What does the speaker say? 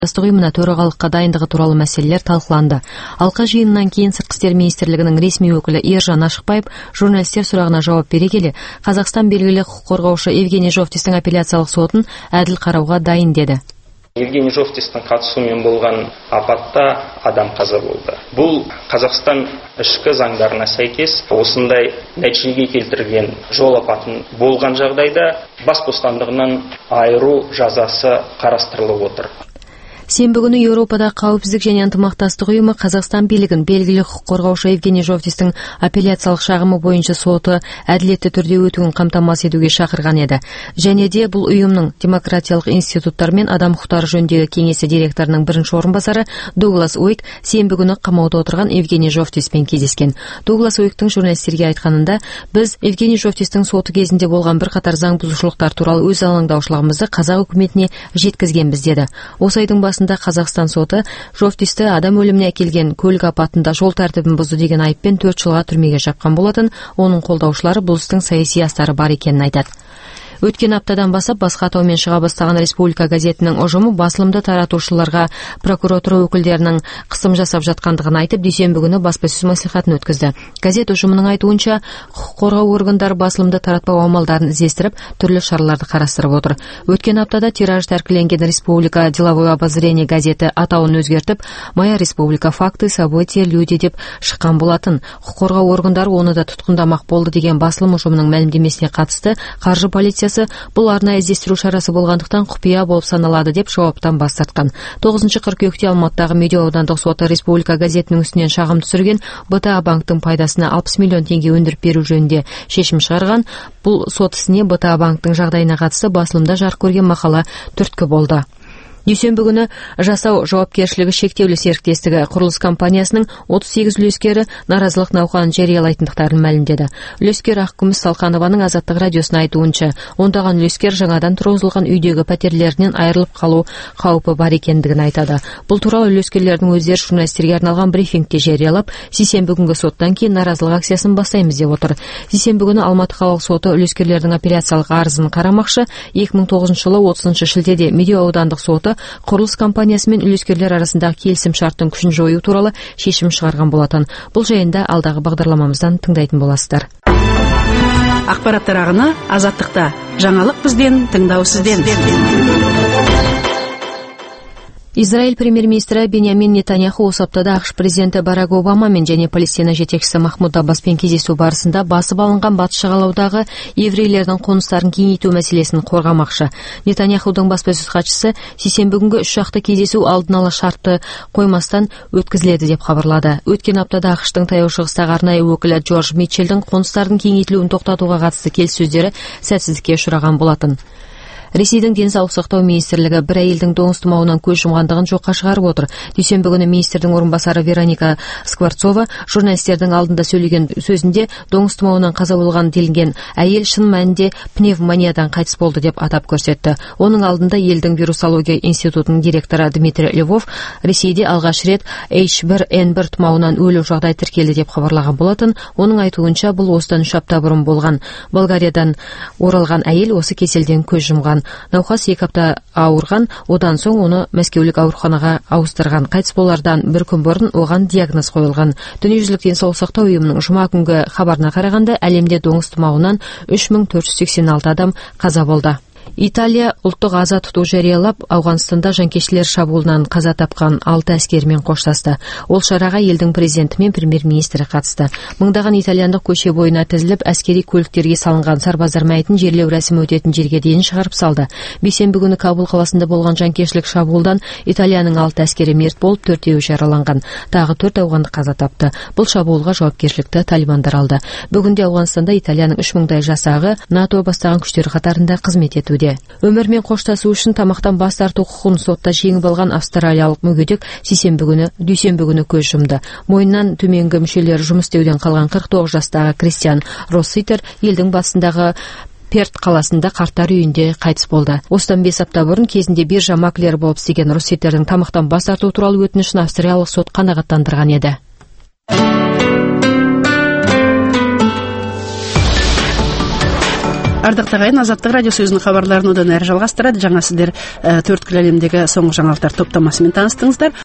ұйымына төрағалыққа дайындығы туралы мәселелер талқыланды. Алқа жиынынан кейін Сыртқы істер министрлігінің ресми өкілі Ержан Ашықбаев журналистер сұрағына жауап бере келе, Қазақстан белгілі құқық қорғаушы Евгений Жовтистің апелляциялық сотын әділ қарауға дайын деді. Евгений Жовтистің қатысуымен болған апатта адам қаза болды. Бұл Қазақстан ішкі заңдарына сәйкес осындай нәтижеге келтірген жол апатын болған жағдайда бас бостандығынан айыру жазасы қарастырылып отыр. Сенбі күні Еуропада қауіпсіздік және ынтымақтастық ұйымы Қазақстан билігін белгілі құқық қорғаушы Евгений Жовтистің апелляциялық шағымы бойынша соты әділетті түрде өтуін қамтамасыз етуге шақырған еді. Және де бұл ұйымның демократиялық институттар мен адам құқықтары жөніндегі кеңесі директорының бірінші орынбасары Дуглас Уик сенбі күні қамауда отырған Евгений Жовтиспен кездескен. Дуглас Уиктің журналистерге айтқанында, біз Евгений Жовтистің соты кезінде болған бірқатар заң бұзушылықтар туралы өз алаңдаушылығымызды қазақ үкіметіне жеткізгенбіз деді. Осы айдың басында Қазақстан соты Жовтисті адам өліміне әкелген көлік апатында жол тәртібін бұзды деген айыппен 4 жылға түрмеге жапқан болатын. Оның қолдаушылары бұл істің саяси астары бар екенін айтады. Өткен аптадан бастап басқа атаумен шыға бастаған Республика газетінің ұжымы басылымды таратушыларға прокуратура өкілдерінің қысым жасап жатқандығын айтып, дүйсенбі күні баспасөз мәслихатын өткізді. Газет ұжымының айтуынша, құқық қорғау органдары басылымды таратпау амалдарын іздестіріп, түрлі шараларды қарастырып отыр. Өткен аптада тираж тәркіленген Республика деловое обозрение газеті атауын өзгертіп, Моя республика факты, события, люди деп шыққан болатын. Құқық қорғау органдары оны да тұтқындамақ болды деген басылым ұжымының мәлімдемесіне қатысты қаржы полициясы бұл арнайы іздестіру шарасы болғандықтан құпия болып саналады деп жауаптан бас тартқан. 9 қыркүйекте Алматыдағы Медеу аудандық соты Республика газетінің үстінен шағым түсірген БТА банктың пайдасына 60 миллион теңге өндіріп беру жөнінде шешім шығарған. Бұл сот ісіне БТА банктың жағдайына қатысты басылымда жарық көрген мақала түрткі болды. Дүйсенбі күні жасау жауапкершілігі шектеулі серіктестігі құрылыс компаниясының 38 үлескері наразылық науқанын жариялайтындықтарын мәлімдеді. Үлескер Ақкүміс Салқанованың Азаттық радиосына айтуынша, ондаған үлескер жаңадан тұрғызылған үйдегі пәтерлерінен айырылып қалу қаупі бар екендігін айтады. Бұл туралы үлескерлердің өздері журналистерге арналған брифингте жариялап, сейсенбі күнгі соттан кейін наразылық акциясын бастаймыз деп отыр. Сейсенбі күні Алматы қалалық соты үлескерлердің апелляциялық арызын қарамақшы. 2009 жылы 30 шілдеде Медеу аудандық соты құрылыс компаниясы мен үлескерлер арасындағы келісім шарттың күшін жою туралы шешім шығарған болатын. Бұл жайында алдағы бағдарламамыздан тыңдайтын боласыздар. Ақпараттар ағыны Азаттықта. Жаңалық бізден, тыңдау сізден. Израиль премьер-министрі Беньямин Нетаньяху осы аптада ақш президенті Барак Обамамен және Палестина жетекшісі Махмуд Аббаспен кездесу барысында басып алынған батыс жағалаудағы еврейлердің қоныстарын кеңейту мәселесін қорғамақшы. Нетаньяхудың баспасөз хатшысы сейсенбі күнгі 3 жақты кездесу алдын ала шартты қоймастан өткізіледі деп хабарлады. Өткен аптада ақштың таяу шығыстағы арнайы өкілі Джордж Митчелдің қоныстардың кеңейтілуін тоқтатуға қатысты келіссөздері сәтсіздікке ұшыраған болатын. Ресейдің денсаулық сақтау министрлігі бір әйелдің доңыз тұмауынан көз жұмғандығын жоққа шығарып отыр. Дүйсенбі күні министрдің орынбасары Вероника Скворцова журналистердің алдында сөйлеген сөзінде доңыз тұмауынан қаза болған делінген әйел шын мәнінде пневмониядан қайтыс болды деп атап көрсетті. Оның алдында елдің вирусология институтының директоры Дмитрий Львов Ресейде алғаш рет H1N1 тұмауынан өлу жағдай тіркелді деп хабарлаған болатын. Оның айтуынша бұл осыдан 3 апта бұрын болған. Болгариядан оралған әйел осы кеселден көз жұмған. Науқас 2 апта ауырған, одан соң оны Мәскеулік ауруханаға ауыстырған. Қайтыс болардан бір күн бұрын оған диагноз қойылған. Дүниежүзілік денсаулық сақтау ұйымының жұма күнгі хабарына қарағанда әлемде доңыз тұмауынан 3486 адам қаза болды. Италия ұлттық аза тұту жариялап, Ауғанстанда жанкештілер шабуылынан қаза тапқан 6 әскермен қоштасты. Ол шараға елдің президенті мен премьер-министрі қатысты. Мыңдаған итальяндық көше бойына тізіліп, әскери көліктерге салынған сарбаздар мәйітін жерлеу рәсімі өтетін жерге дейін шығарып салды. Бейсенбі күні Кабул қаласында болған жанкештілік шабуылдан Италияның 6 әскері мерт болып, 4-еуі жараланған. Тағы 4 ауғандық қаза тапты. Бұл шабуылға жауапкершілікті талибандар алды. Бүгінде Ауғанстанда Италияның 3000-дай жасағы НАТО бастаған күштер қатарында қызмет етуде. Өмірмен қоштасу үшін тамақтан бас тарту құқығын сотта жеңіп алған австралиялық мүгедек дүйсенбі күні көз жұмды. Мойнынан төменгі мүшелері жұмыс істеуден қалған 49 жастағы Кристиан Росситер елдің батысындағы Перт қаласында қарттар үйінде қайтыс болды. Осыдан 5 апта бұрын кезінде биржа маклері болып істеген Росситердің тамақтан бас тарту туралы өтінішін австралиялық сот қанағаттандырған еді. Ардактуу агайын, Азаттык радио сөзүнүн кабарларын одан әрі жалғастырады. Жаңа сіздер төрткүл әлемдегі соңғы жаңалықтар топтамасымен таныстыңыздар.